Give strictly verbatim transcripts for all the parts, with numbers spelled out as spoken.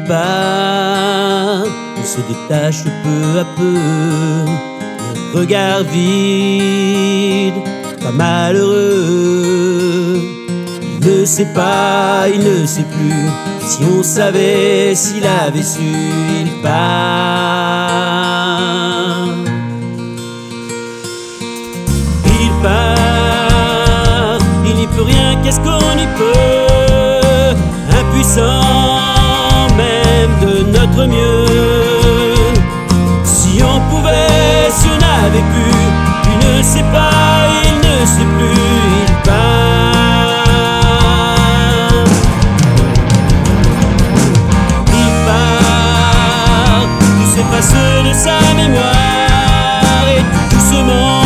part, on se détache peu à peu, le regard vide, pas malheureux. Il ne sait pas, il ne sait plus, si on savait, s'il avait su, il part. Il part, il n'y peut rien, qu'est-ce qu'on y peut? Impuissant même de notre mieux. Si on pouvait, si on avait pu, il ne sait pas, il ne sait plus, il part. Il part, tout s'efface de sa mémoire et tout doucement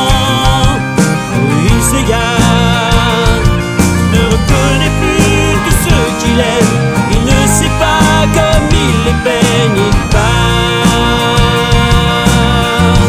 il s'égare, ne reconnaît plus tout ce qu'il aime, il ne sait pas comme il les peigne, il part.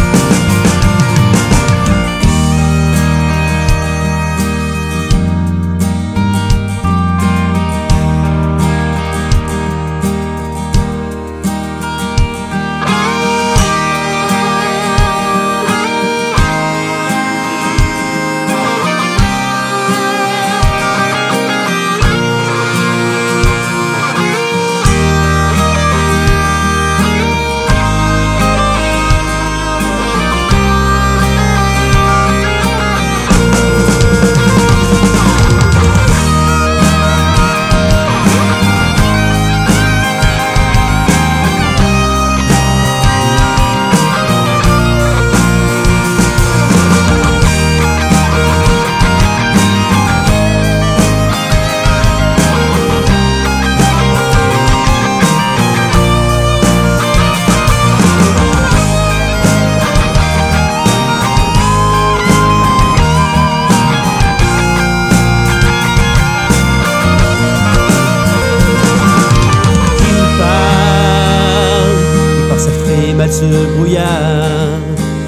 Ce brouillard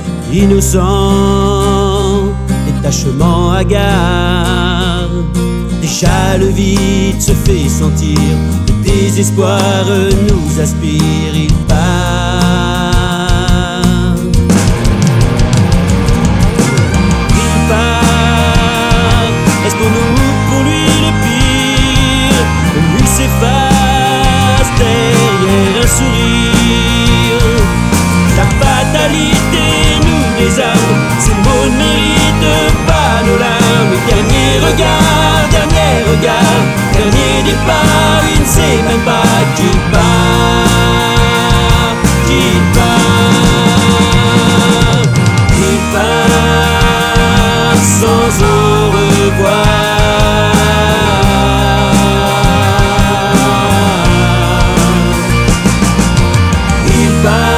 innocent, détachement hagard, déjà le vide se fait sentir, le désespoir nous aspire, il part. Il part, est-ce pour nous, pour lui le pire, lui s'efface derrière un sourire. La fatalité nous désarme, ces mots ne méritent pas nos larmes. Dernier regard, dernier regard, dernier départ, il ne sait même pas qu'il part, qu'il part, qu'il part sans au revoir. Il part.